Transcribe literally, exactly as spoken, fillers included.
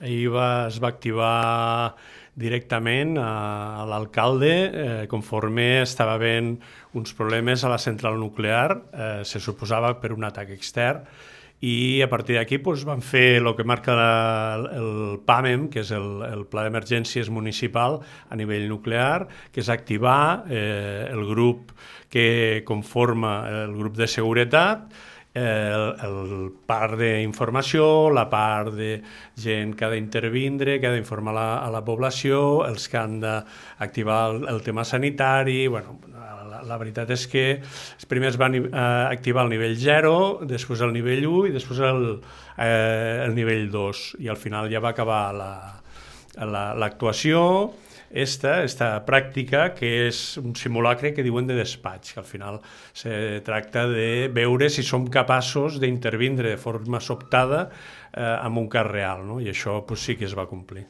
Ahir va, es va activar directament a, a l'alcalde eh, conforme estava havent uns problemes a la central nuclear, eh, se suposava per un atac extern, i a partir d'aquí doncs, van fer el que marca la, el PAMEM, que és el, el Pla d'Emergències Municipal a nivell nuclear, que és activar eh, el grup que conforma el grup de seguretat, el, el part d'informació, la part de gent que ha d'intervindre, que ha d'informar la, a la població, els que han d'activar el, el tema sanitari. Bueno, la, la veritat és que els primers van eh, activar el nivell zero, després el nivell u i després el, eh, el nivell dos, i al final ja va acabar l'actuació la, la, esta, esta pràctica, que és un simulacre que diuen de despatx, que al final se tracta de veure si som capaços d'intervindre de forma sobtada eh, en un cas real, no? I això pues, sí que es va complir.